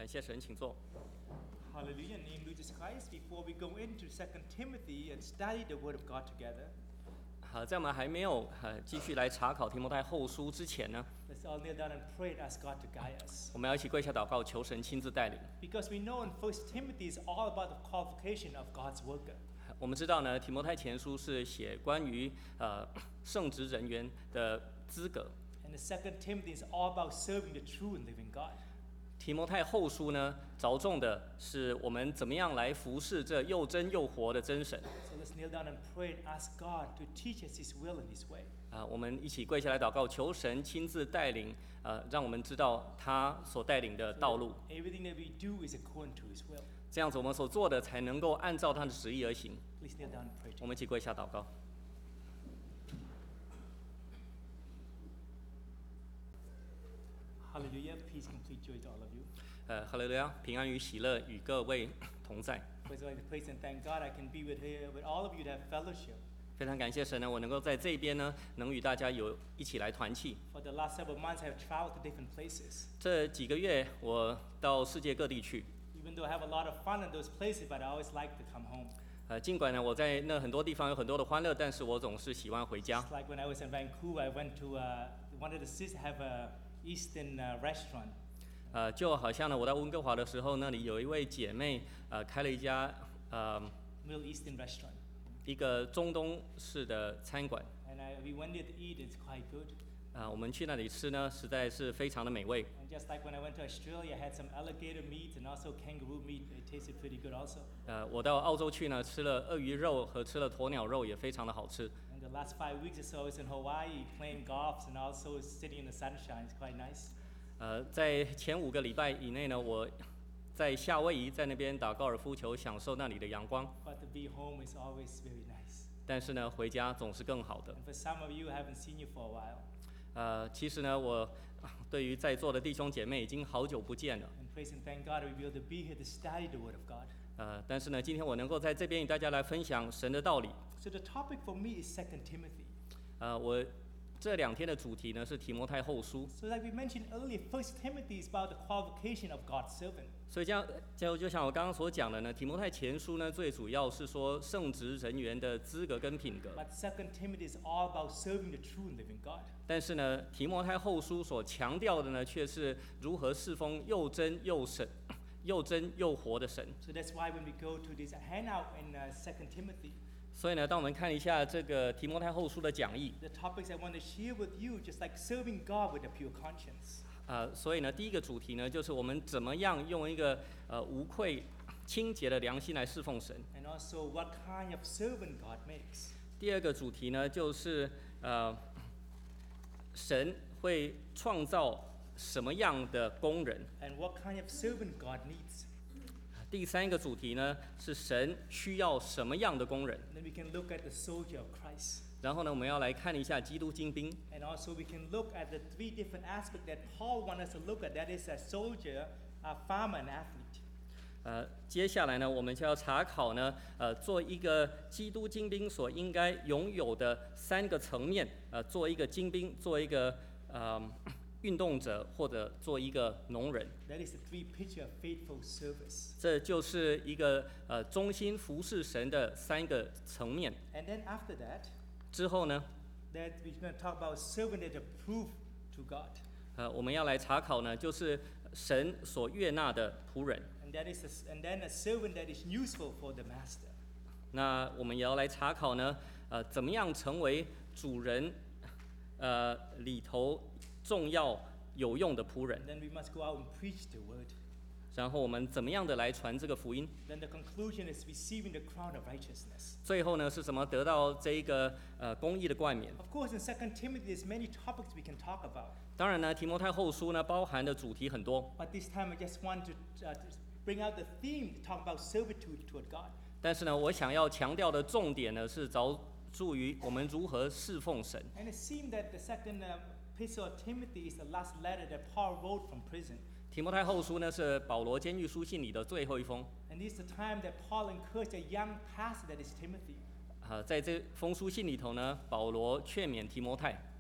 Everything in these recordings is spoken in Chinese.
感谢神，请坐。 Hallelujah. In the name of Jesus Christ, before we go into 2 Timothy and study the Word of God together, 在我们还没有继续来查考提摩太后书之前呢， let's all kneel down and pray and ask God to guide us. 我们要一起跪下祷告，求神亲自带领。 Because we know in 1 Timothy is all about the qualification of God's worker. 我们知道呢，提摩太前书是写关于圣职人员的资格。 And the 2 Timothy is all about serving the true and living God. 提摩太后书呢，着重的是我们怎么样来服侍这又真又活的真神。 So let's kneel down and pray and ask God to teach us His will and His way. 我们一起跪下来祷告，求神亲自带领，让我们知道他所带领的道路。 Everything that we do is according to His will. 这样子，我们所做的才能够按照他的旨意而行。 Please kneel down and pray. 我们一起跪下祷告。 Hallelujah. Peace, complete joy to all of you. 哈利路亚，平安与喜乐与各位同在。 First, I'd like to praise and thank God I can be with all of you to have fellowship. 非常感谢神呢，我能够在这边呢，能与大家一起来团契。 For the last several months, I have traveled to different places. 这几个月，我到世界各地去。 Even though I have a lot of fun in those places, but I always like to come home. 尽管呢，我在那很多地方有很多的欢乐，但是我总是喜欢回家。 It's like when I was in Vancouver, I went to wanted to have a Eastern restaurant. 就好像呢，我在温哥华的时候，那里有一位姐妹开了一家 Middle Eastern restaurant. 一个中东式的餐馆。 And we went there to eat. It's quite good. 我们去那里吃呢，实在是非常的美味。 And just like when I went to Australia, I had some alligator meat and also kangaroo meat. It tasted pretty good also. 我到澳洲去呢，吃了鳄鱼肉和吃了鸵鸟肉，也非常的好吃。 And the last 5 weeks or so, I was in Hawaii playing golf and also sitting in the sunshine. It's quite nice. 在前5个礼拜以内呢，我在夏威夷在那边打高尔夫球，享受那里的阳光。 But to be home is always very nice. 但是呢，回家总是更好的。 And for some of you, I haven't seen you for a while. 其实呢，我对于在座的弟兄姐妹已经好久不见了。 And praise and thank God we'll be able to be here to study the Word of God. 但是呢，今天我能够在这边与大家来分享神的道理。 So the topic for me is 2 Timothy. 我这2天的主题呢是提摩太后书。 So like we mentioned earlier, 1 Timothy is about the qualification of God's servant. 所以这样就像我刚刚所讲的呢，提摩太前书呢最主要是说圣职人员的资格跟品格。 But 2 Timothy is all about serving the true and living God. 但是呢，提摩太后书所强调的呢，却是如何侍奉又真又活的神。 So that's why when we go to this handout in 2 Timothy, 所以呢，当我们看一下这个提摩太后书的讲义， the topics I want to share with you, just like serving God with a pure conscience. 所以呢，第一个主题呢，就是我们怎么样用一个无愧、清洁的良心来侍奉神。 And also what kind of servant God makes. 第二个主题呢，就是神会创造什么样的工人。 And what kind of servant God needs. 第3个主题呢，是神需要什么样的工人。 Then we can look at the soldier of Christ. 然后呢，我们要来看一下基督精兵。 And also we can look at the 3 different aspects that Paul wants us to look at. That is a soldier, a farmer, and athlete. 接下来呢，我们就要查考呢，做一个基督精兵所应该拥有的3个层面，做一个精兵，做一个运动者，或者做一个农人。 That is the 3 picture of faithful service. 这就是一个忠心服侍神的3个层面。 And then after that, 之后呢， that we're going to talk about servant that approve to God. 我们要来查考呢，就是神所悦纳的仆人。 And then a servant that is useful for the master. 那我们也要来查考呢，怎么样成为主人里头重要有用的仆人 And。then we must go out and preach the word. 然后我们怎么样的来传这个福音？ Then the conclusion is receiving the crown of righteousness. 最后呢，是怎么得到这一个公义的冠冕？ Of course, in 2 Timothy, there's many topics we can talk about. 当然呢，提摩太后书呢包含的主题很多， But this time, I just want to bring out the theme to talk about servitude toward God. 但是呢，我想要强调的重点呢是着注于我们如何侍奉神。 And it seemed that the 2nd epistle of Timothy is the last letter that Paul wrote from prison. 提摩太后书呢是保罗监狱书信里的最后一封。 And this is the time that Paul encouraged a young pastor that is Timothy. 在这封书信里头呢，保罗劝勉提摩太。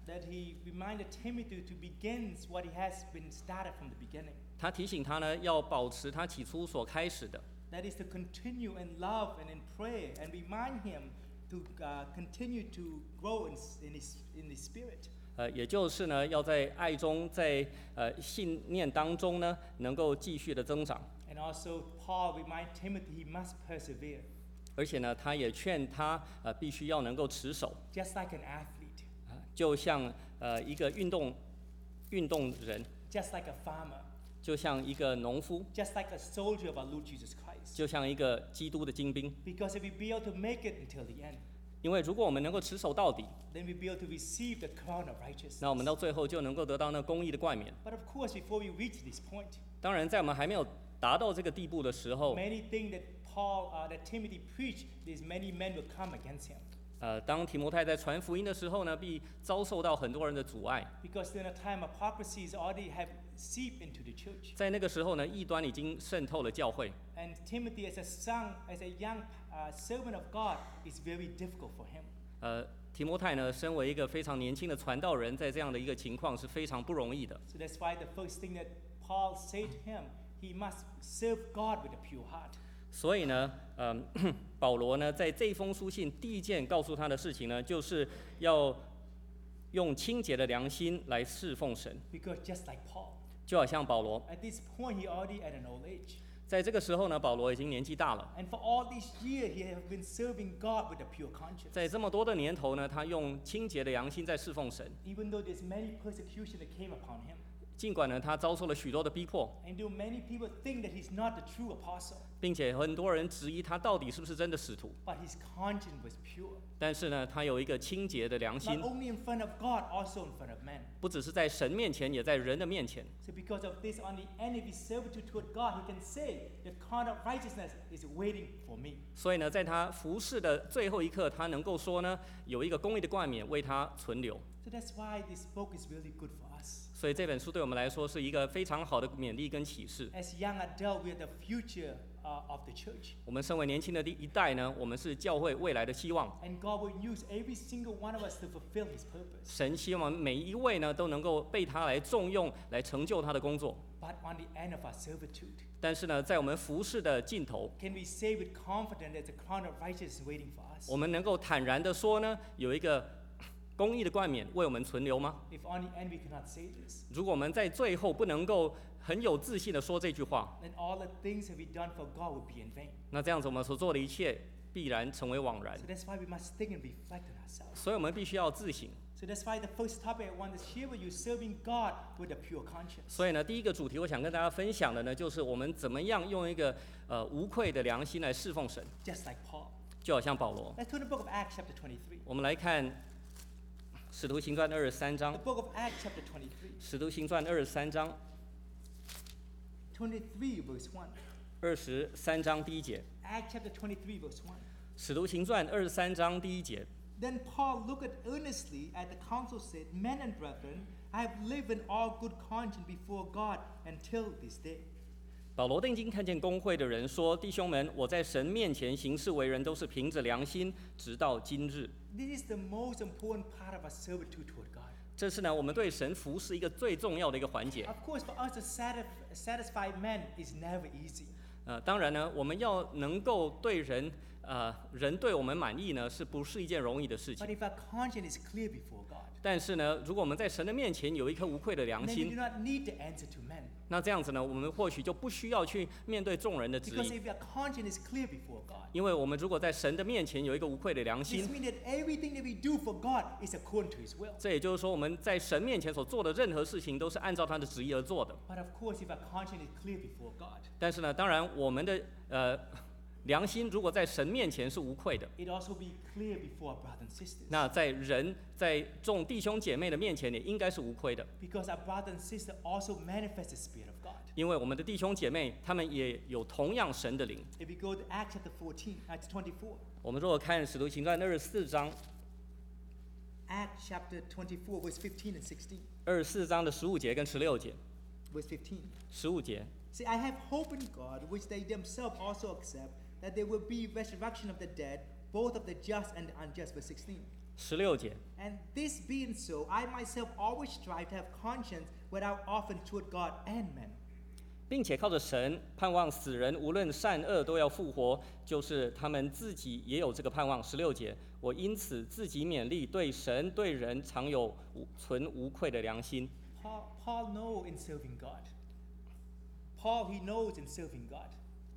that he reminded Timothy to begin what he has been started from the beginning. 他提醒他呢，要保持他起初所开始的， That is to continue in love and in prayer, and remind him to continue to grow in his spirit. 也就是呢，要在爱中，在信念当中呢，能够继续的增长。 And also, Paul reminded Timothy he must persevere, 而且呢，他也劝他必须要能够持守， just like an athlete, 就像一个运动人， just like a farmer, 就像一个农夫， just like a soldier of our Lord Jesus Christ. 就像一个基督的精兵。 Because if we be able to make it until the end, 因为如果我们能够持守到底， then we be able to receive the crown of righteousness. 那我们到最后就能够得到那公义的冠冕。 But of course, before we reach this point, 当然，在我们还没有达到这个地步的时候， many things that Timothy preached, these many men will come against him. 当提摩太在传福音的时候呢，必遭受到很多人的阻碍。 Because during the time, hypocrisy already have seeped into the church. 在那个时候呢，异端已经渗透了教会。 And Timothy, as a young servant of God, is very difficult for him. 提摩太呢，身为一个非常年轻的传道人，在这样的一个情况是非常不容易的。 So that's why the first thing that Paul said to him, he must serve God with a pure heart. 所以呢，保罗呢，在这封书信第一件告诉他的事情呢，就是要用清洁的良心来侍奉神。 Because just like Paul, 就好像保罗， at this point he already at an old age. 在这个时候呢，保罗已经年纪大了。 And for all these years, he has been serving God with a pure conscience. 在这么多的年头呢，他用清洁的良心在侍奉神。 Even though there's many persecution that came upon him. 尽管呢，他遭受了许多的逼迫， And though many people think that he's not the true apostle, 并且很多人质疑他到底是不是真的使徒。 but his conscience was pure. 但是呢，他有一个清洁的良 Not 心， only in front of God, also in front of men. 不只是在神面前，也在人的面前。 So because of this, on the end of his servitude toward God, he can say, the crown of righteousness is waiting for me. 所以呢，在他服侍的最后一刻，他能够说呢，有一个公义的冠冕为他存留。 So that's why this book is really good for us. 所以这本书对我们来说是一个非常好的勉励跟启示。 As young adults, we are the future of the church. 我们身为年轻的第一代呢，我们是教会未来的希望。 And God will use every single one of us to fulfill his purpose. 神希望每一位呢都能够被他来重用，来成就他的工作。 But on the end of our servitude, 但是呢，在我们服侍的尽头， can we say with confidence that the crown of righteousness is waiting for us? 我们能够坦然的说呢，有一个公义的冠冕为我们存留吗？ If on the end we cannot say this, 如果我们在最后不能够很有自信的说这句话， then all the things that we've done for God will be in vain. 那这样子我们所做的一切必然成为枉然 So。that's why we must think and reflect on ourselves. 所以我们必须要自省。 So that's why the first topic I want to share with you, serving God with a pure conscience. 所以呢，第一个主题我想跟大家分享的呢，就是我们怎么样用一个无愧的良心来侍奉神， Just like Paul. 就好像保罗。 Let's turn to the book of Acts chapter 23. 我们来看《使徒行传》23 The 章，《 book of Acts chapter 23. 使徒行传》23章 23 verse 1. 23章第一节， Acts chapter 23 verse 1. 《使徒行传》23章第一节。 Then Paul looked earnestly at the council, said, Men and brethren, I have lived in all good conscience before God until this day. 保罗定睛看见公会的人说：“弟兄们，我在神面前行事为人，都是凭着良心，直到今日。 This is the most important part of our servitude toward God. ” 这是呢，我们对神服侍一个最重要的一个环节。 Of course, for us to satisfy men is never easy. 当然呢，我们要能够对人，人对我们满意呢，是不是一件容易的事 But 情？ if our conscience is clear before God, 但是呢，如果我们在神的面前有一颗无愧的良 then we 心 do，not need to answer to men. 那这样子呢，我们或许就不需要去面对众人的质 Because 疑， if our conscience is clear before God, 因为我们如果在神的面前有一个无愧的良 this 心， means that everything that we do for God is according to His will. 这也就是说，我们在神面前所做的任何事情都是按照他的旨意而做的。 But of course, if our conscience is clear before God, 但是呢，当然我们的良心如果在神面前是无愧的， it also be clear before our brothers and sisters. 那在众弟兄姐妹的面前也应该是无愧的， Because our brother and sister also manifest the Spirit of God. 因为我们的弟兄姐妹他们也有同样神的灵。 If we go to Acts chapter 14, Acts 24, 我们如果看使徒行传24章 Acts chapter 24, verse 15 and 16. ，24章的15节跟16节 Verse 15. ，15节。 See, I have hope in God, which they themselves also accept, that there will be resurrection of the dead, both of the just and the unjust. Verse 16. 16节， And this being so, I myself always strive to have conscience without often toward God and men. 并且靠着神盼望死人无论善恶都要复活，就是他们自己也有这个盼望。16节，我因此自己勉励，对神对人常有存无愧的良心。 Paul knows in serving God. Paul, he knows in serving God.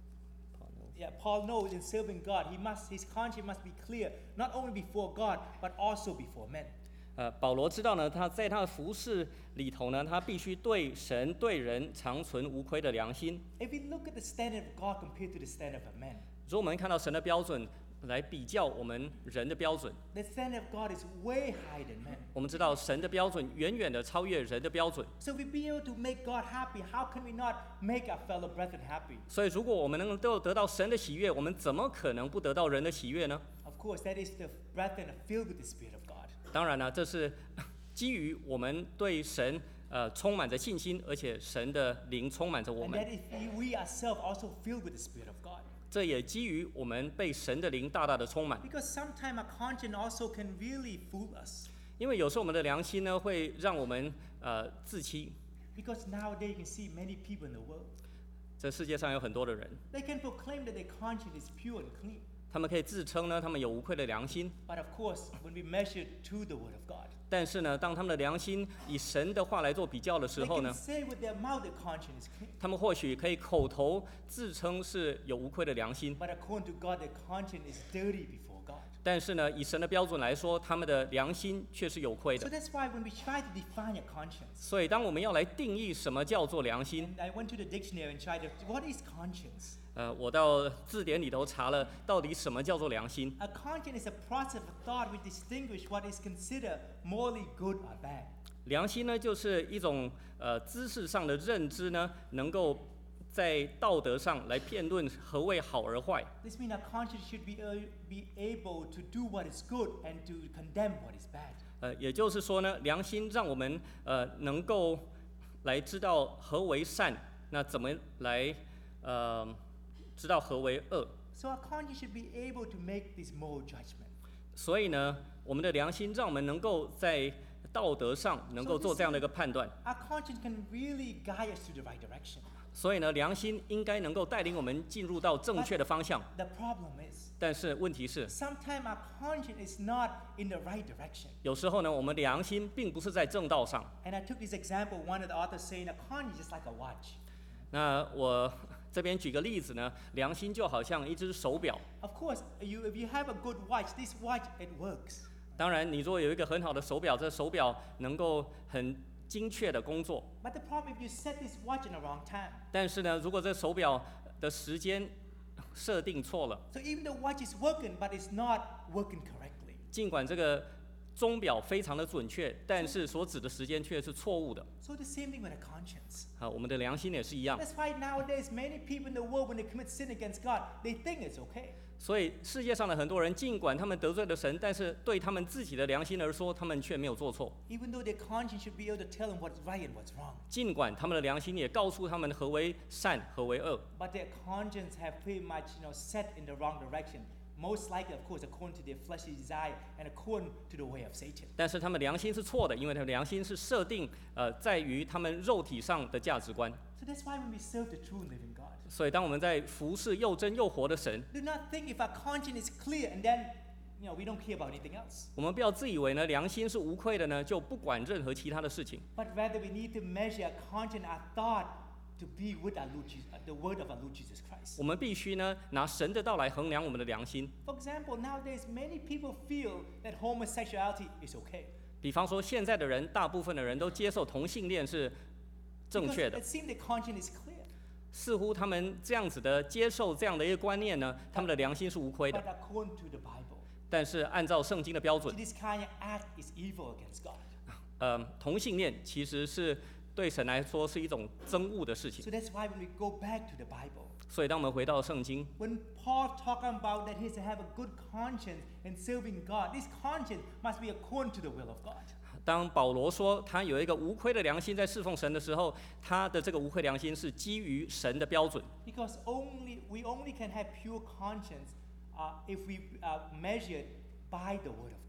Yeah, Paul knows in serving God, his conscience must be clear, not only before God, but also before men. 保罗知道呢，他在他的服事里头呢，他必须对神对人常存无愧的良心。 If we look at the standard of God compared to the standard of man, 如果我们看到神的标准来比较我们人的标准， the standard of God is way higher than man. 我们知道神的标准远远的超越人的标准。 So if we be able to make God happy, how can we not make our fellow brethren happy? 所以，如果我们能够得到神的喜悦，我们怎么可能不得到人的喜悦呢？ Of course, that is the brethren filled with the Spirit of God. 当然呢，这是基于我们对神充满着信心，而且神的灵充满着我 And 们。 that if we ourselves also filled with the Spirit of God. 这也基于我们被神的灵大大的充满。 Because sometimes our conscience also can really fool us. 因为有时候我们的良心呢，会让我们自欺。 Because nowadays you can see many people in the world. 这世界上有很多的人， They can proclaim that their conscience is pure and clean. 他们可以自称呢，他们有无愧的良心。 But of course, when we measure to the Word of God, 但是呢，当他们的良心以神的话来做比较的时 they 候 can 呢， say with their mouth their conscience is clean. 他们或许可以口头自称是有无愧的良心， But according to God, their conscience is dirty before God. 但是呢，以神的标准来说，他们的良心却是有愧 So 的。 that's why when we try to define your conscience, 所以，当我们要来定义什么叫做良心， and I went to the dictionary and tried to, what is conscience? 我到字典里头查了，到底什么叫做良心？ A conscience is a process of thought which distinguish what is considered morally good or bad. 良心呢，就是一种知识上的认知呢，能够在道德上来辩论何谓好而坏。 This means our conscience should be able to do what is good and to condemn what is bad. 也就是说呢，良心让我们能够来知道何为善，那怎么来知道何为恶。 So our conscience should be able to make this moral judgment. 所以呢，我们的良心让我们能够在道德上能够做这样的一个判断。 Our conscience can really guide us to the right direction. 所以呢，良心应该能够带领我们进入到正确的方向。 The problem is, 但是问题是， sometimes our conscience is not in the right direction. 有时候呢，我们的良心并不是在正道上。 And I took this example, one of the authors saying a conscience is like a watch. 那我这边举个例子呢，良心就好像一只手表。 Of course, if you have a good watch, this watch, it works. 当然，你如果有一个很好的手表，这手表能够很精确的工作。 But the problem if you set this watch in the wrong time. 但是呢，如果这手表的时间设定错了， So even the watch is working, but it's not working correctly. 尽管这个钟表非常的准确，但是所指的时间却是错误的。 So the same thing with a conscience. 我们的良心也是一样。 That's why nowadays many people in the world, when they commit sin against God, they think it's okay. 所以世界上的很多人，尽管他们得罪了神，但是对他们自己的良心而说，他们却没有做错。 Even though their conscience should be able to tell them what's right and what's wrong. 尽管他们的良心也告诉他们何为善，何为恶， But their conscience have pretty much, set in the wrong direction. Most likely, of course, according to their fleshly desire and according to the way of Satan. 但是他们良心是错的，因为他们良心是设定在于他们肉体上的价值观。 So that's why when we serve the true and living God, 所以当我们在服侍又真又活的神， do not think if our conscience is clear and then, we don't care about anything else. 我们不要自以为呢良心是无愧的呢，就不管任何其他的事情。 But rather, we need to measure our conscience, our thought, to be with the word of our Lord Jesus Christ. 我们必须呢拿神的道来衡量我们的良心。 For example, nowadays many people feel that homosexuality is okay. 比方说，现在的人，大部分的人都接受同性恋是正 Because 确的 it，seems their conscience is clear. 似乎他们这样子的接受这样的一个观念呢，他们的良心是无愧 But 的。 according to the Bible, 但是按照圣经的标 so 准， this kind of act is evil against God. 同性恋其实是对神来说是一种憎恶的事情 So。that's why when we go back to the Bible, 所以当我们回到圣经， when Paul talking about that he has to have a good conscience in serving God, this conscience must be according to the will of God. 当保罗说他有一个无愧的良心在侍奉神的时候，他的这个无愧良心是基于神的标准。 Because we only can have pure conscience if we measure it by the word of God.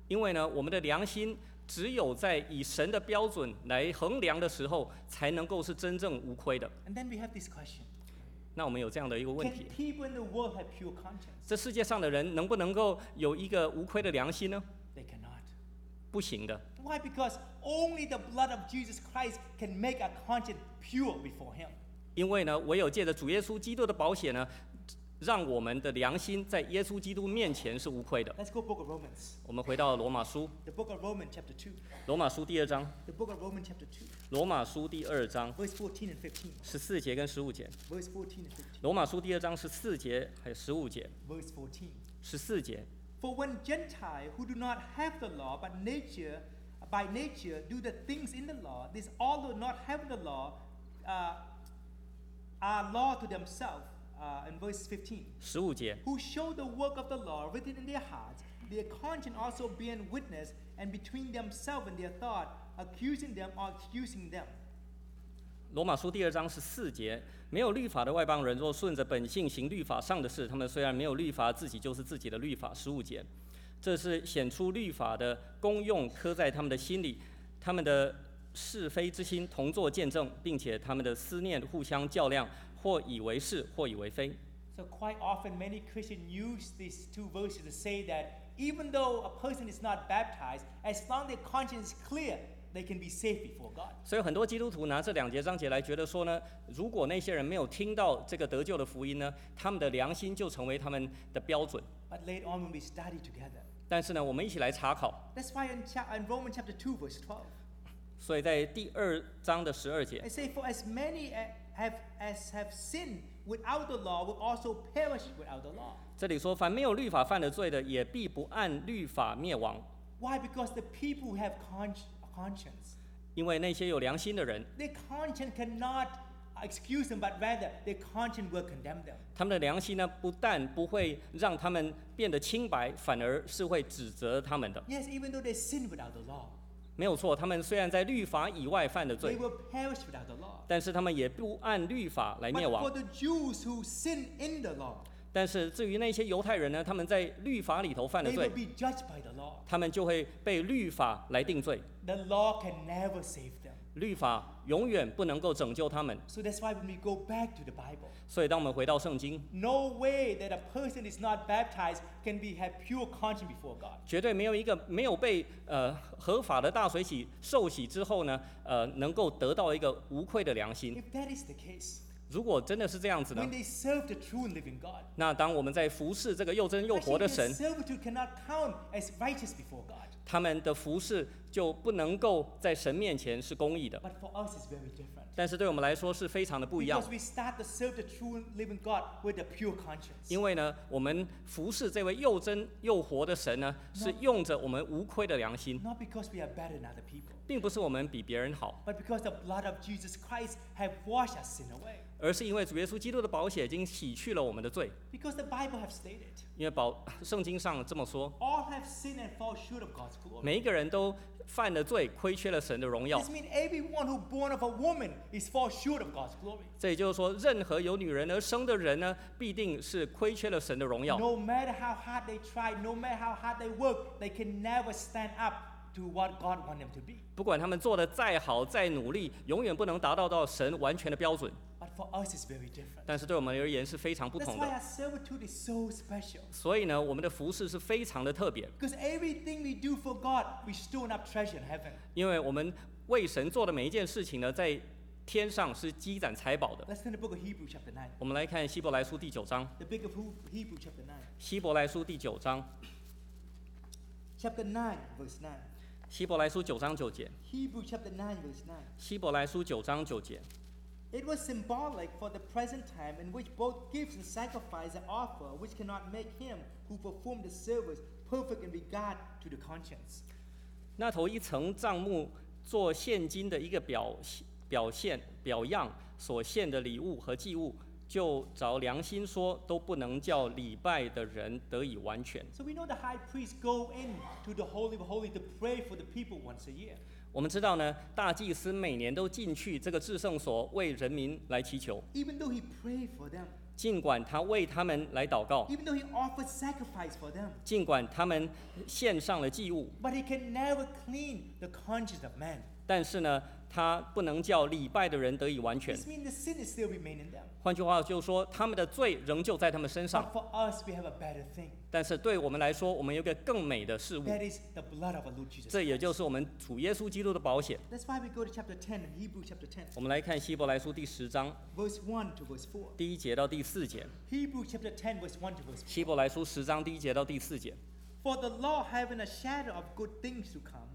因为呢，我们的良心只有在以神的标准来衡量的时候，才能够是真正无亏的。 And then we have this question. 那我们有这样的一个问 Can 题： people in the world have pure conscience? 这世界上的人能不能够有一个无亏的良心呢？ They cannot. 不行的。 Why? Because only the blood of Jesus Christ can make a conscience pure before Him. 因为呢，唯有借着主耶稣基督的宝血呢，让我们的良心在耶稣基督面前是无愧的。 Let's go book of Romans. 我们回到罗马书， The book of Romans chapter 2. 罗马书第2章， The book of Romans chapter 2. 罗马书第2章 Verse 14 and 15. 14节跟15节， Verse 14 and 15. 罗马书第2章14节还有15节， Verse 14. 14节。 For when Gentiles who do not have the law, but by nature do the things in the law, these although not having the law, are law to themselves. In verse 15. 15节， Who show the work of the law written in their hearts, their conscience also being witness, and between themselves and their thought, accusing them or accusing them. 罗马书第2章14节，没有律法的外邦人，若顺着本性行律法上的事，他们虽然没有律法，自己就是自己的律法。15节，这是显出律法的功用，刻在他们的心里，他们的是非之心同作见证，并且他们的思念互相较量，或以为是，或以为非。 So quite often many Christians use these two verses to say that even though a person is not baptized, as long as their conscience is clear, they can be safe before God. 所以很多基督徒拿这2节章节来觉得说呢，如果那些人没有听到这个得救的福音呢，他们的良心就成为他们的标准。 But later on when we study together, 但是呢，我们一起来查考。 that's why in Romans chapter 2 verse 12, 所以在第2章的12节 it says, For as many have sinned without the law will also perish without the law. 这里说，凡没有律法犯了罪的，也必不按律法灭亡。 Why? Because the people who have conscience, 因为那些有良心的人， their conscience cannot excuse them, but rather their conscience will condemn them. 他们的良心呢，不但不会让他们变得清白，反而是会指责他们的。 Yes, even though they sin without the law, 没有错，他们虽然在律法以外犯了 they 罪， will perish without the law. 但是他们也不按律法来 But 灭 for 亡。 the Jews who sin in the law, 但是至于那些犹太人呢，他们在律法里头犯了 they 罪 will，be judged by the law. 他们就会被律法来定罪。 The law can never save them. 律法永远不能够拯救他们。 So that's why when we go back to the Bible, 所以当我们回到圣经， no way that a person is not baptized can have pure conscience before God. 绝对没有一个没有被合法的大水洗受洗之后呢，能够得到一个无愧的良心。 If that is the case, 如果真的是这样子呢 when，they serve the true and living God, 那当我们在服侍这个又真又活 actually 的 their 神， servitude cannot count as righteous before God. 他们的服侍就不能够在神面前是公义的。 But for us, it's very different. 但是对我们来说是非常的不一样 Because，we start to serve the true and living God with a pure conscience. 因为呢，我们服侍这位又真又活的神呢，是用着我们无愧的良心， Not because we are better than other people, 并不是我们比别人好， but because the blood of Jesus Christ have washed our sin away. 而是因为主耶稣基督的宝血已经洗去了我们的罪。 Because the Bible have stated, 因为圣经上这么说， all have sinned and fall short of God's glory. 每一个人都犯了罪，亏缺了神的荣耀 This。means everyone who born of a woman is fall short of God's glory. 这也就是说，任何有女人而生的人呢，必定是亏缺了神的荣耀。 No matter how hard they try, no matter how hard they work, they can never stand up to what God wants them to be. 不管他们做的再好再努力，永远不能达到神完全的标准。 But for us, it's very different. 但是对我们而言是非常不 That's 同 why 的。 our servitude is so special. 所以呢，我们的服饰是非常的特别， Because everything we do for God, we store up treasure in heaven. 因为我们为神做的每一件事情呢，在天上是积攒财宝的。 Let's turn the book of Hebrews chapter 9. 我们来看希伯来书第9章， The book of Hebrews chapter 9. 希伯来书第9章， Chapter 9, verse 9. 希伯来书9章9节， Hebrews chapter 9, verse 9. 希伯来书9章9节。 It was symbolic for the present time in which both gifts and sacrifice are offered, which cannot make him who performed the service perfect in regard to the conscience. 那头一层帐幕做现今的一个表样所献的礼物和祭物，就照良心说，都不能叫礼拜的人得以完全。 So we know the high priest go in to the Holy of Holies to pray for the people once a year. 我们知道呢，大祭司每年都进去这个至圣所为人民来祈求。 Even though he prayed for them, 尽管他为他们来祷告， even though he offered sacrifice for them. 尽管他们献上了祭物， But he can never clean the conscience of man. 但是呢，他不能叫礼拜的人得以完全。 This means the sin is still remain in them. 换句话就是说，他们的罪仍旧在他们身 But 上。 for us, we have a better thing. 但是对我们来说，我们有一个更美的事物， That is the blood of our Lord Jesus 这也 Christ. 就是我们主耶稣基督的保险。 That's why we go to chapter 10 in Hebrews chapter 10, 我们来看希伯来书第10章 verse 1 to verse 4. 第1节到第4节。 Hebrews chapter 10, verse 1 to verse 4. 希伯来书10章第1节到第4节。 For the law having a shadow of good things to come,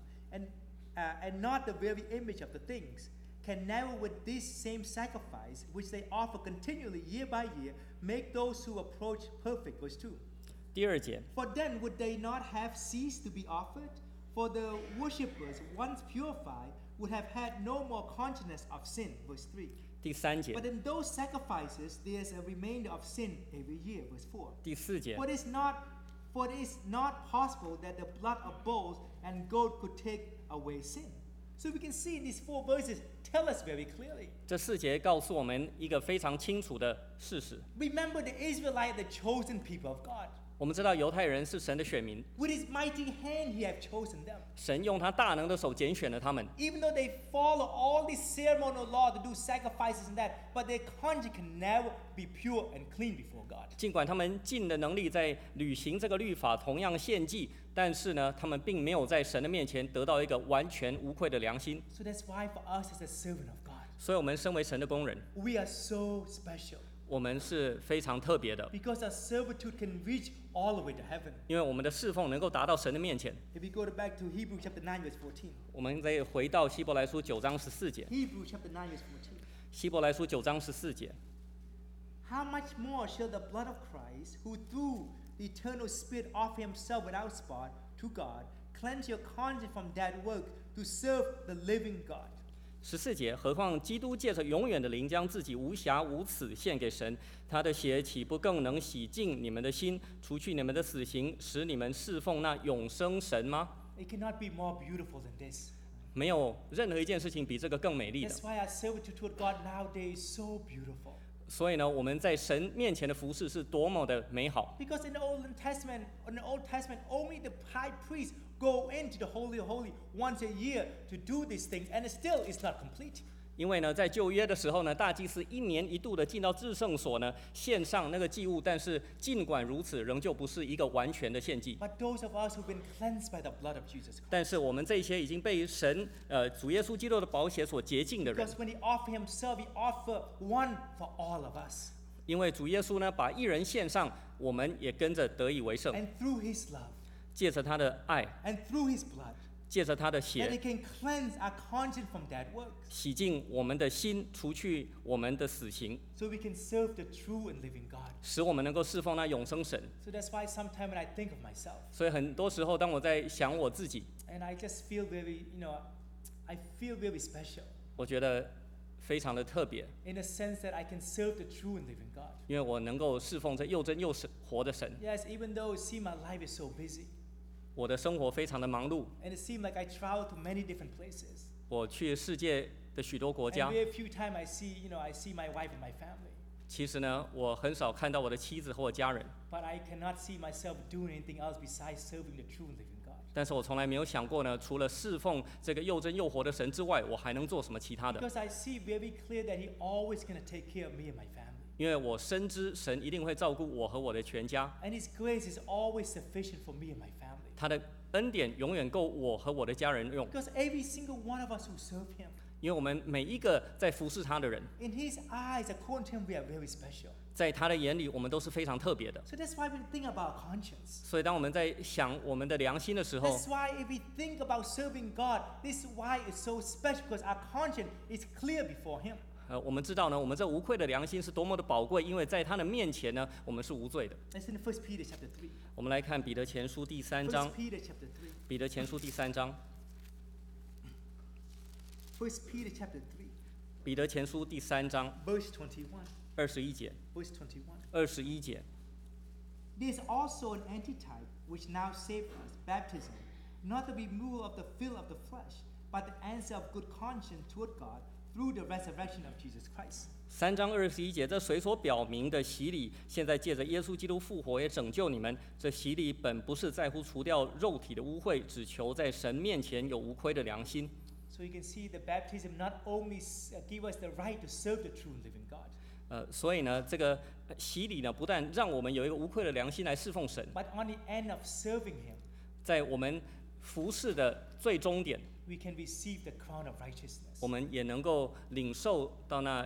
and not the very image of the things, can never with this same sacrifice, which they offer continually year by year, make those who approach perfect. Verse 2. 第2节， For then would they not have ceased to be offered? For the worshippers, once purified, would have had no more consciousness of sin. Verse 3. 第3节 But，in those sacrifices, there's a remainder of sin every year. Verse 4. 第4节 For it is not possible that the blood of bulls and goat could take away sin. So we can see in these 4 verses tell us very clearly. 这4节告诉我们一个非常清楚的事实。 Remember the Israelite, the chosen people of God. 我们知道犹太人是神的选民， With his mighty hand, he have chosen them. 神用他大能的手拣选了他们。 Even though they follow all these ceremonial law to do sacrifices and that, but their conscience can never be pure and clean before God. 尽管他们尽了能力在履行这个律法，同样献祭，但是呢，他们并没有在神的面前得到一个完全无愧的良心。 So that's why for us as a servant of God, 所以，我们身为神的工人， we are so special 我们是非常特别的， because our servitude can reach all the way to heaven. 因为我们的侍奉能够达到神的面前。 If we go back to Hebrews chapter 9 verse 14. 我们再回到希伯来书9章14节， Hebrews chapter 9 verse 14. 希伯来书9章14节， How much more shall the blood of Christ, who through the eternal Spirit offer himself without spot to God, cleanse your conscience from that work to serve the living God? 14节，何况基督借着永远的灵，将自己无瑕无疵献给神，他的血岂不更能洗净你们的心，除去你们的死刑，使你们侍奉那永生神吗？ It cannot be more beautiful than this. 没有任何一件事情比这个更美丽的。 That's why our servitude toward God nowadays is so beautiful. 所以呢，我们在神面前的服侍是多么的美好。 Because in the Old Testament, only the high priest go into the Holy of Holy once a year to do these things, and still it's not complete. 因为呢，在旧约的时候呢，大祭司1年1度的进到至圣所呢，献上那个祭物，但是尽管如此，仍旧不是一个完全的献祭。 But those of us who've been cleansed by the blood of Jesus Christ, 但是我们这些已经被神主耶稣基督的宝血所洁净的人， because when he offered himself, he offered one for all of us. 因为主耶稣呢把一人献上，我们也跟着得以为圣， And through his love, 借着他的爱， and through his blood, 借着他的 that he 血， can cleanse our conscience from that work, 洗净我们的心，除去我们的死刑， so we can serve the true and living God. 使我们能够侍奉那永生神。 So that's why sometimes when I think of myself, 所以很多时候，当我在想我自己， and I just feel very, I feel very special 我觉得非常的特别， in the sense that I can serve the true and living God. 因为我能够侍奉这又真又活的神。 Yes, even though it seems my life is so busy, 我的生活非常的忙碌， and it seems like I travel to many different places, 我去世界的许多国 and 家， very few times I see my wife and my family. 其实呢，我很少看到我的妻子和我家人， But I cannot see myself doing anything else besides serving the true and living God. 但是我从来没有想过呢，除了侍奉这个又真又活的神之外，我还能做什么其他的？ Because I see very clear that He always going to take care of me and my family. 因为我深知神一定会照顾我和我的全家， And His grace is always sufficient for me and my family. 他的恩典永远够我和我的家人用， Because every single one of us who serve Him, 因为我们每一个在服侍他的人， in His eyes, according to Him, we are very special. 在他的眼里，我们都是非常特别的。 So that's why we think about our conscience. 所以，当我们在想我们的良心的时候， That's why if we think about serving God, this is why it's so special, because our conscience is clear before Him. 我们知道呢，我们这无愧的良心是多么的宝贵，因为在他的面前呢，我们是无罪的。 That's in 1 Peter chapter 3. 我们来看彼得前书第3 1 章， Peter chapter 3. 彼得前书第3章， 1 Peter chapter 3, 彼得前书第3章 verse 21. 21节， Verse 21. 21节。 There is also an antitype which now saves us, baptism, not the removal of the filth of the flesh, but the answer of good conscience toward God through the resurrection of Jesus Christ. 3章21节，这水所表明的洗礼，现在借着耶稣基督复活也拯救你们。这洗礼本不是在乎除掉肉体的污秽，只求在神面前有无亏的良心。 So you can see the baptism not only give us the right to serve the true and living God. 所以呢，这个洗礼呢，不但让我们有一个无愧的良心来侍奉神， But on the end of serving Him, 在我们服侍的最终点， we can receive the crown of righteousness. 我们也能够领受到那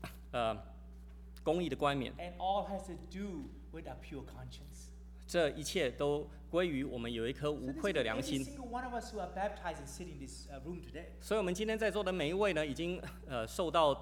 公义的冠冕。 And all has to do with our pure conscience. 这一切都归于我们有一颗 So 无 this 愧的 is 良 every 心。 single one of us who are baptized and sitting in this room today. 所以，我们今天在座的每一位呢，已经受到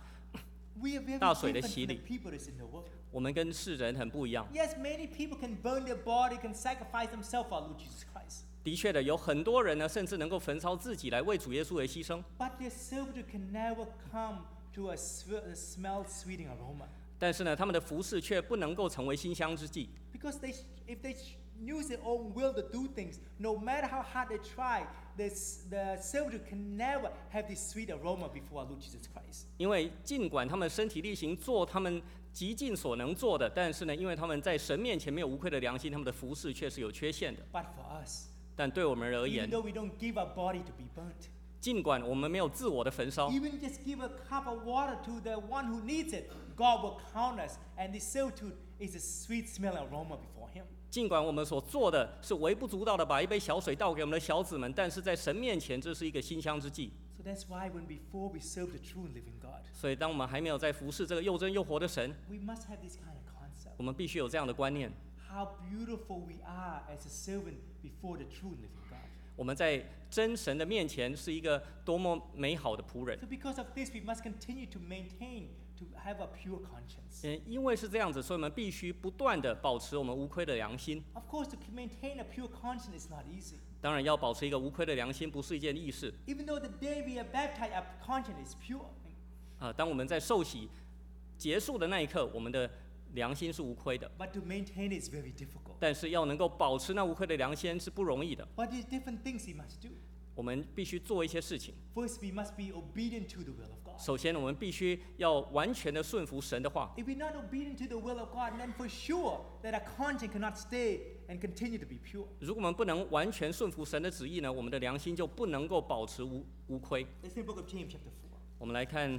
We are very 大水的 different 洗 from 礼。 the people that's in the world. 我们跟世人很不一样。 Yes, many people can burn their body, can sacrifice themselves for Lord Jesus Christ. 的确的，有很多人呢，甚至能够焚烧自己来为主耶稣而牺牲。 But their servitude can never come to a smell sweeting aroma. 但是呢，他们的服饰却不能够成为馨香之祭， Because if they use their own will to do things, no matter how hard they try, the servitude can never have this sweet aroma before our Lord Jesus Christ. 因为尽管他们身体力行做他们极尽所能做的，但是呢，因为他们在神面前没有无愧的良心，他们的服饰却是有缺陷的。 But for us, 但对我们而 even 言， though we don't give our body to be burnt, 尽管我们没有自我的焚烧， even just give a cup of water to the one who needs it, God will count us, and this servitude is a sweet smelling aroma before Him. 尽管我们所做的是微不足道的把一杯小水倒给我们的小子们，但是在神面前，这是一个馨香之祭。 So that's why before we serve the true and living God, 所以，当我们还没有在服侍这个又真又活的神， we must have this kind of concept. 我们必须有这样的观念： How beautiful we are as a servant before the true and living God. 我们在真神的面前是一个多么美好的仆人。 So because of this, we must continue to maintain, to have a pure conscience. 因为是这样子，所以我们必须不断的保持我们无愧的良心。 Of course, to maintain a pure conscience is not easy. 当然，要保持一个无愧的良心不是一件易事。 Even though the day we are baptized, our conscience is pure. 当我们在受洗结束的那一刻，我们的良心是无愧的。 But to maintain it is very difficult. 但是要能够保持那无愧的良心是不容易的。 But there's different things we must do. 我们必须做一些事情。 First, we must be obedient to the will of God. 首先，我们必须要完全的顺服神的话。 If we're not obedient to the will of God, then for sure that our conscience cannot stay and continue to be pure. 如果我们不能完全顺服神的旨意呢，我们的良心就不能够保持无亏。 Let's read the book of James chapter 4. 我们来看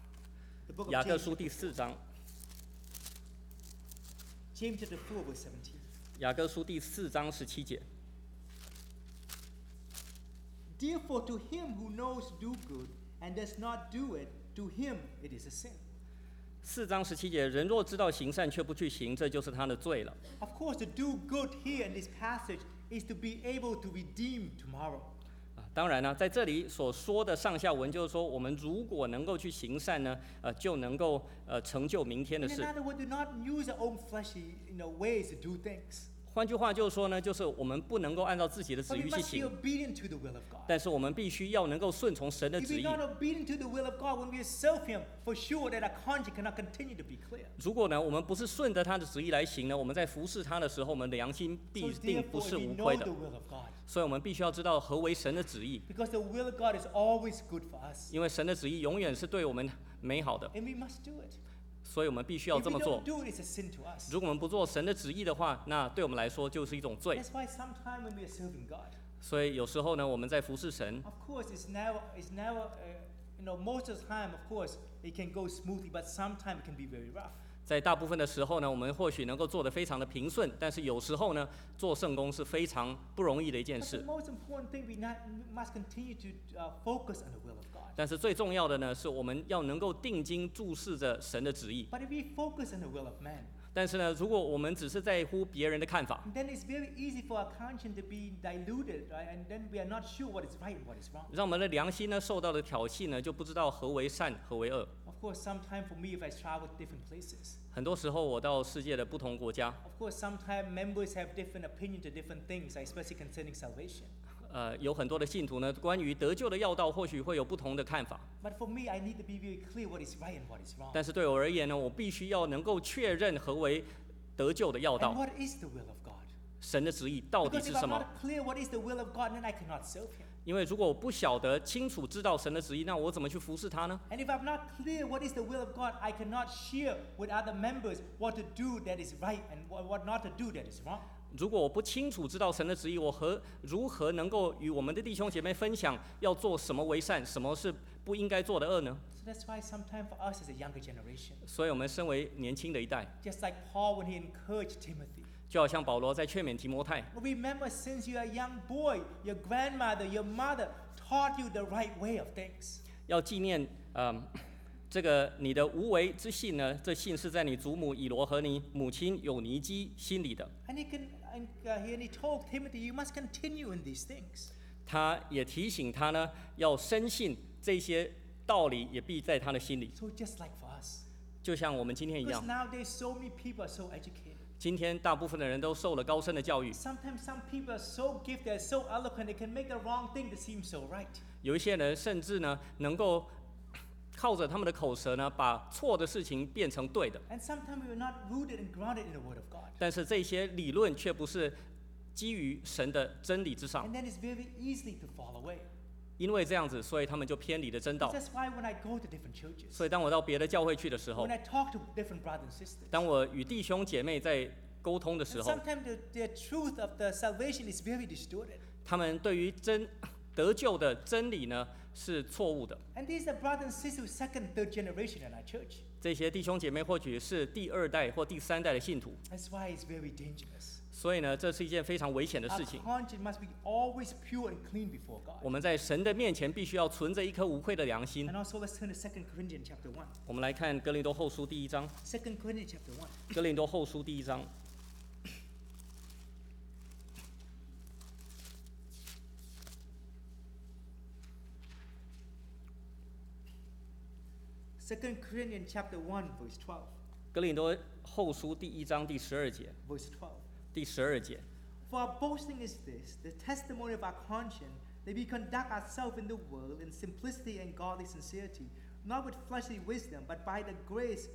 The book of 雅各 James, 书第4章。 James chapter 4, verse 17. 雅各书第4章17节。 Therefore, to him who knows to do good and does not do it, to him it is a sin. 4章17节，人若知道行善却不去行，这就是他的罪了。 Of course, to do good here in this passage is to be able to redeem tomorrow. 当然呢，在这里所说的上下文就是说，我们如果能够去行善呢，就能够成就明天的 In 事。 other words, do not use our own fleshy ways to do things. 换句话就是说呢，就是我们不能够按照自己的旨 But 意 we 去 must be 行， obedient to the will of God. 但是我们必须要能够顺从神的 If 旨 we're 意。 not obedient to the will of God, when we serve Him, for sure that our conscience cannot continue to be clear. 如果呢，我们不是顺着他的旨意来行呢，我们在服侍他的时候，我们的良心 So 必定不 therefore, 是 we 无 know 愧 the 的。 will of God. 所以我们必须要知道何为神的旨意， Because the will of God is always good for us. 因为神的旨意永远是对我们美好的， And we must do it. 所以我们必须要 If 这 we 么做 don't。do it, it's a sin to us. 如果我们不做神的旨意的话，那对我们来说就是一种罪。 That's why sometimes when we are serving God, 所以有时候呢，我们在服侍神， of course, it's never, most of the time, of course, it can go smoothly, but sometimes it can be very rough. 在大部分的时候呢，我们或许能够做得非常的平顺，但是有时候呢，做圣工是非常不容易的一件 But the 事。 most important thing, we must continue to focus on the will of God. 但是最重要的呢，是我们要能够定睛注视着神的旨意。 But if we focus on the will of man, 但是呢，如果我们只是在乎别人的看法， then it's very easy for our conscience to be diluted, right? And then we are not sure what is right and what is wrong. 让我们的良心呢受到的挑衅呢，就不知道何为善，何为恶。 Of course, sometimes for me, if I travel to different places, 很多时候我到世界的不同国家， of course, sometimes members have different opinions to different things, especially concerning salvation. 有很多的信徒呢，关于得救的要道或许会有不同的看法。 But for me, I need to be very clear what is right and what is wrong. 但是对我而言呢，我必须要能够确认何为得救的要 And 道， what is the will of God? 神的旨意到底 Because 是 if I'm 什么？ not clear what is the will of God, then I cannot serve Him. 因为如果我不晓得清楚知道神的旨意，那我怎么去服侍他呢？ And if I'm not clear what is the will of God, I cannot share with other members what to do that is right and what not to do that is wrong. 如果我不清楚知道神的旨意，我如何能够与我们的弟兄姐妹分享要做什么为善，什么是不应该做的恶呢？ So that's why sometimes for us as a younger generation, 所以我们身为年轻的一代， just like Paul when he encouraged Timothy, 就好像保罗在劝勉提摩太， remember since you're a young boy, your grandmother, your mother taught you the right way of things. 要纪念这个你的无为之信呢，这信是在你祖母以罗和你母亲有尼基心里的。 And he told Timothy, you must continue in these things. 他也提醒他呢，要深信这些道理，也必在他的心里。 So just like for us, 就像我们今天一 because 样， nowadays so many people are so educated. 今天大部分的人都受了高深的教育， Sometimes some people are so gifted, so eloquent, they can make the wrong thing to seem so right. 有一些人甚至呢，能够靠着他们的口舌呢，把错的事情变成对的。 And sometimes we are not rooted and grounded in the Word of God. 但是这些理论却不是基于神的真理之上， And then it's very easy to fall away. 因为这样子，所以他们就偏离了真道。 That's why when I go to different churches, 所以当我到别的教会去的时候 when，I talk to different brothers and sisters, 当我与弟兄姐妹在沟通的时 and 候， sometimes the truth of the salvation is very distorted. 他们对于得救的真理呢是错误的。 And these are brothers and sisters who second, third generation in our church. 这些弟兄姐妹或许是第二代或第三代的信徒， That's why it's very dangerous. 所以呢，这是一件非常危险的 Our 事情。 conscience must be always pure and clean before God. 我们在神的面前必须要存着一颗无愧的良心 And。also let's turn to 2 Corinthians chapter 1. 我们来看哥林多后书第一章， 2 Corinthians chapter 1. 哥林多后书第一章。 2 Corinthians chapter 1 verse 12. 哥林多后书第一章第12节， Verse 12. 第12节。 For our boasting is this, the testimony of our conscience, that we conduct ourselves in the world in simplicity and godly sincerity, not with fleshly wisdom, but by the grace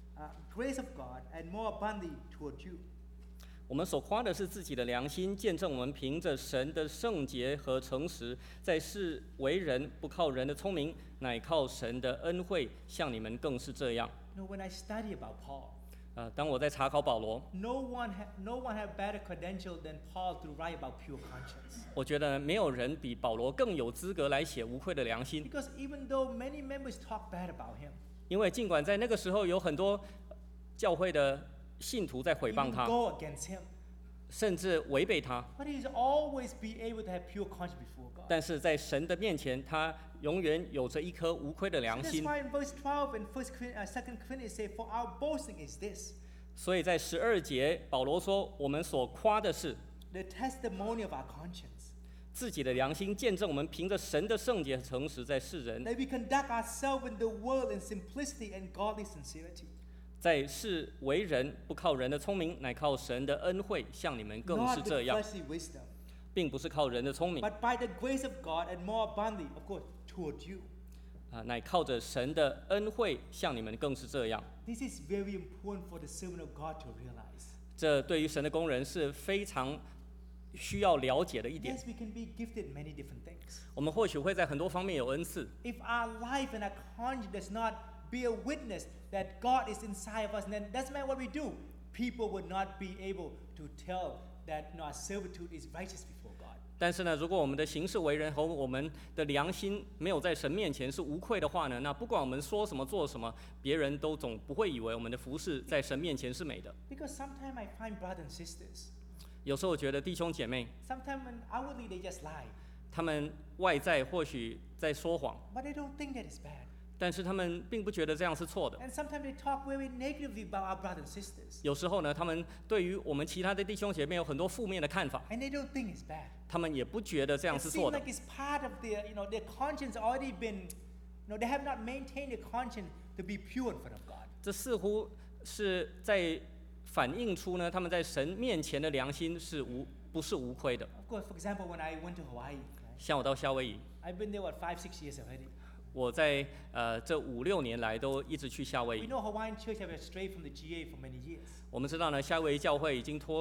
of God, and more abundantly toward you. 我们所夸的是自己的良心，见证我们凭着神的圣洁和诚实，在世为人，不靠人的聪明，乃靠神的恩惠，像你们更是这样。 When I study about Paul, 当我在查考保罗， no one had better credential than Paul to write about pure conscience. 我觉得没有人比保罗更有资格来写无愧的良心， Because even though many members talk bad about him, 因为尽管在那个时候有很多教会的信徒在毁谤 even 他， go against him, 甚至违背他， but he's always be able to have pure conscience before God. 但是在神的面前，他永远有着一颗无愧的良 That's 心。 why in verse 12 and 2 Corinthians say, for our boasting is this, 所以在12节，保罗说：“我们所夸的是 the testimony of our conscience, 自己的良心，见证我们凭着神的圣洁和诚实，在世人， that we conduct ourselves in the world in simplicity and godly sincerity, 在世为人，不靠人的聪明，乃靠神的恩惠，像你们更 not 是 with 这样， fleshly wisdom, 并不是靠人的聪明 but by the grace of God and more abundantly, of course, toward you. 乃靠着神的恩惠，像你们更是这样。 This is very important for the servant of God to realize. 这对于神的工人是非常需要了解的一点。 Yes, we can be gifted in many different things. 我们或许会在很多方面有恩赐， If our life and our conscience does not bear witness that God is inside of us, then doesn't matter what we do, people would not be able to tell that our servitude is righteous before God. 但是呢，如果我们的行事为人和我们的良心没有在神面前是无愧的话呢，那不管我们说什么做什么，别人都总不会以为我们的服事在神面前是美的。 Because sometimes I find brothers and sisters, 有时候我觉得弟兄姐妹， sometimes outwardly they just lie, 他们外在或许在说谎， but they don't think that is bad. 但是他们并不觉得这样是错的。 And sometimes they talk very negatively about our brothers and sisters, 有时候呢，他们对于我们其他的弟兄姐妹有很多负面的看法， and they don't think it's bad. 他们也不觉得这样 It 是 seems 错的 like。it's part of their, their conscience already been, they have not maintained their conscience to be pure in front of God. 这似乎是在反映出呢，他们在神面前的良心是不是无愧的。 Of course, for example, when I went to Hawaii, right, 像我到夏威夷， I've been there, 5, 6 years already. 我在这5、6年来都一直去夏威 We 夷。 know Hawaiian church have strayed from the GA for many years. 我们知道呢，夏威夷教会已经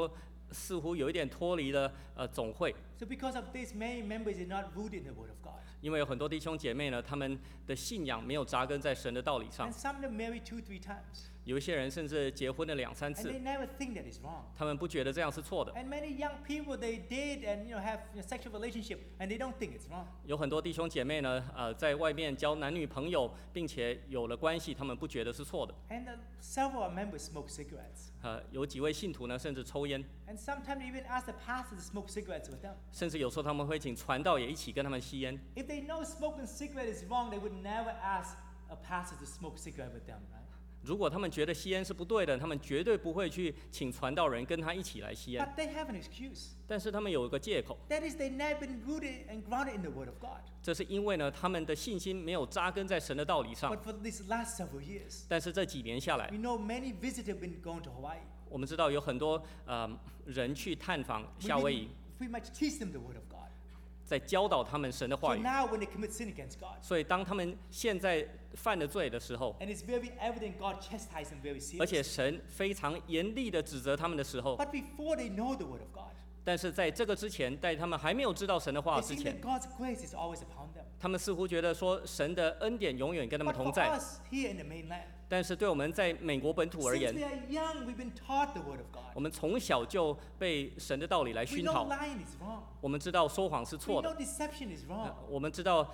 似乎有一点脱离了总会， So because of this, many members are not rooted in the Word of God. 因为有很多弟兄姐妹呢，他们的信仰没有扎根在神的道理上 And。some of them marry 2-3 times. 有一些人甚至结婚了2-3 And 次， they never think that is wrong. 他们不觉得这样是错的。 And many young people, they date and have sexual relationship, and they don't think it's wrong. 有很多弟兄姐妹呢，在外面交男女朋友，并且有了关系，他们不觉得是错的。 And several of our members smoke cigarettes. 有几位信徒呢，甚至抽烟， And sometimes they even ask the pastor to smoke cigarettes with them. 甚至有时候他们会请传道也一起跟他们吸烟。 If they know smoking cigarette is wrong, they would never ask a pastor to smoke cigarette with them, right? 如果他们觉得吸烟是不对的，他们绝对不会去请传道人跟他一起来吸烟。 But they have an excuse. 但是他们有一个借口， That is, they never been rooted and grounded in the Word of God. 这是因为呢，他们的信心没有扎根在神的道理上 But。for these last several years, 但是这几年下来 we，know many visitors have been going to Hawaii. 我们知道有很多人去探访 We 夏威夷， pretty much teach them the Word of God. 在教导他们神的 So 话语。 now when they commit sin against God, 所以当他们现在犯了罪的时候， and it's very evident God chastised them very 而且 seriously. 神非常严厉的指责他们的时候， But before they know the Word of God, 但是在这个之前，在他们还没有知道神的话 it 之 seems 前 that，God's grace is always upon them. 他们似乎觉得说神的恩典永远跟他们 But 同 for 在。 us here in the mainland, 但是对我们在美国本土而 since 言 we，are young, we've been taught the Word of God. 我们从小就被神的道理来 We 熏 know 陶， lying is wrong. 我们知道说谎是 We 错 know 的， deception is wrong. 我们知道，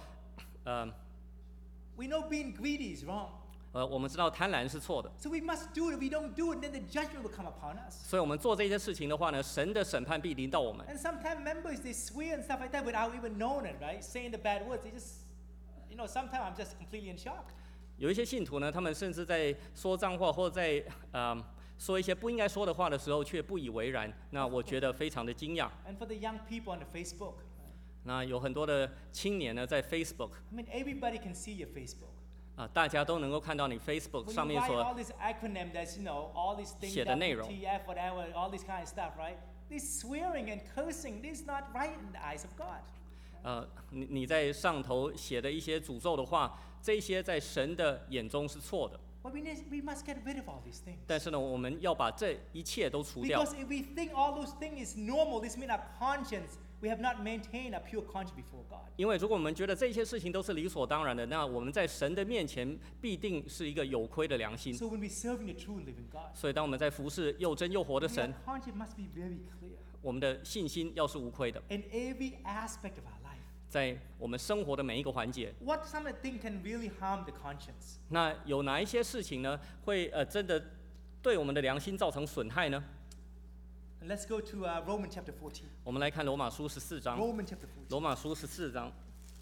We know being greedy is wrong. 我们知道贪婪是错的。 So we must do it. If we don't do it, then the judgment will come upon us. 所以我们做这些事情的话呢，神的审判必临到我们。 And sometimes members, they swear and stuff like that without even knowing it, right? Saying the bad words. They just, sometimes I'm just completely in shock. 有一些信徒呢，他们甚至在说脏话或者在说一些不应该说的话的时候，却不以为然。那我觉得非常的惊讶。 And for the young people on the Facebook, 那有很多的青年呢，在 Facebook I mean, everybody can see your Facebook. 大家都能够看到你 Facebook When 上 you 面 write 所 all this acronym, that's all these things, 写的内容。 WTF, whatever, all this kind of stuff, right? This swearing and cursing, this is not right in the eyes of God. 你在上头写的一些诅咒的话，这些在神的眼中是错的。 But we must get rid of all these things. 但是呢，我们要把这一切都除掉 Because，if we think all those things is normal, this means our conscience, we have not maintained a pure conscience before God. 因为如果我们觉得这些事情都是理所当然的，那我们在神的面前必定是一个有亏的良心。 So when we're serving the true and living God, 所以，当我们在服侍又真又活的 our 神， conscience must be very clear 我们的信心要是无亏的， in every aspect of our life. 在我们生活的每一个环节。 What some of the things can really harm the conscience? 那有哪一些事情呢，会真的对我们的良心造成损害呢？ And let's go to Romans chapter 14. 我们来看罗马书14章。 Romans chapter 14. 罗马书14章。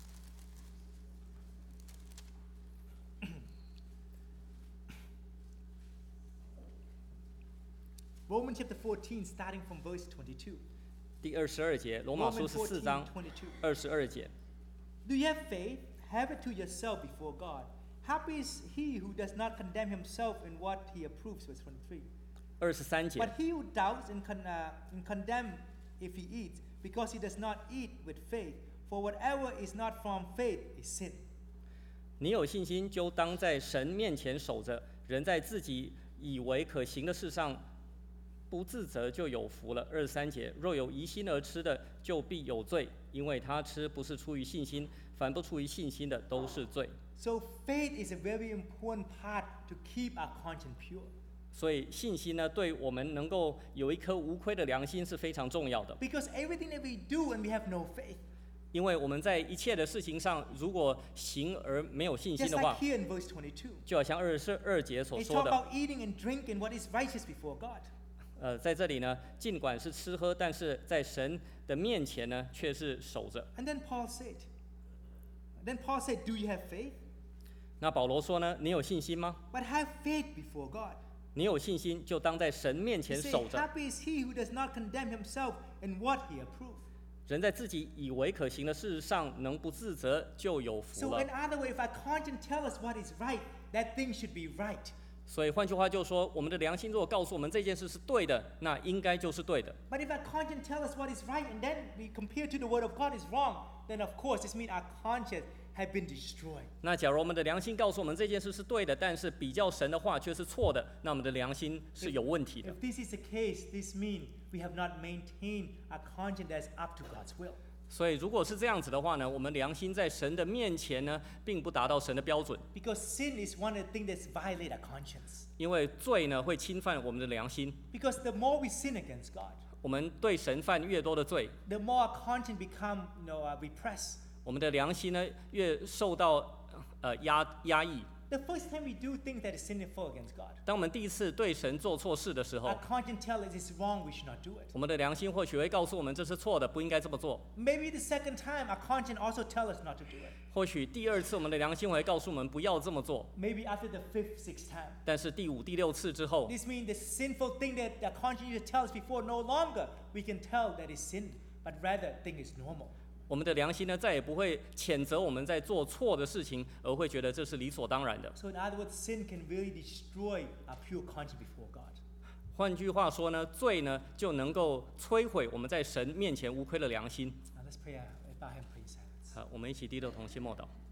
Romans chapter 14, starting from verse 22. 第22节，罗马书 Romans 14 14, 章 22. 22节。 Do you have faith? Have it to yourself before God. Happy is he who does not condemn himself in what he approves, verse 23. 23节 But，he who doubts and condemn if he eats, because he does not eat with faith, for whatever is not from faith is sin. 你有信心，就当在神面前守着。人在自己以为可行的事上不自责，就有福了。23节，若有疑心而吃的，就必有罪，因为他吃不是出于信心，凡不出于信心的都是罪。 So faith is a very important part to keep our conscience pure. 所以信心呢，对我们能够有一颗无亏的良心是非常重要的。 Because everything that we do when we have no faith, 因为我们在一切的事情上，如果行而没有信心 just 的 like 话， here in verse 22, 就好像22节所 it's 说 talk 的， about eating and drinking what is righteous before God. 在这里呢，尽管是吃喝，但是在神的面前呢，却是守着。 And then Paul said, do you have faith? 那保罗说呢，你有信心吗？ But have faith before God. 你有信心，就当在神面 He 前 said, 守着。 happy is he who does not condemn himself in what he approves. 人在自己以为可行的事上能不自责，就有福 So 了 in。other words, if our conscience tells us what is right, that thing should be right. 所以换句话就说，我们的良心如果告诉我们这件事是对的，那应该就是对的。 But if our conscience tells us what is right and then we compare to the word of God is wrong, then of course this means our conscience have been destroyed. 那假如我们的良心告诉我们这件事是对的，但是比较神的话却是错的，那我们的良心是有问题的。 If this is the case, this means we have not maintained a conscience that's up to God's will. 所以如果是这样子的话呢，我们良心在神的面前呢，并不达到神的标准， Because sin is one of the things that's violate our conscience. 因为罪呢会侵犯我们的良心。 Because the more we sin against God, 我们对神犯越多的罪， the more our conscience become, repressed. 我们的良心呢越受到压抑。 The first time we do things that is sinful against God, 当我们第一次对神做错事的时候 our，conscience tells us it's wrong, we should not do it. 我们的良心或许会告诉我们这是错的，不应该这么做。 Maybe the second time, our conscience also tells us not to do it. 或许第二次我们的良心会告诉我们不要这么做， Maybe after the fifth, sixth time. 但是第五、第六次之后， This means the sinful thing that the conscience used to tell us before no longer we can tell that is sin, but rather think is normal. 我们的良心呢再也不会谴责我们在做错的事情，而会觉得这是理所当然的。 So in other words, sin can really destroy our pure conscience before God. 换句话说呢，罪呢就能够摧毁我们在神面前无愧的良心。 Now let's pray. Bow and pray in silence. 好，我们一起低头同心默祷。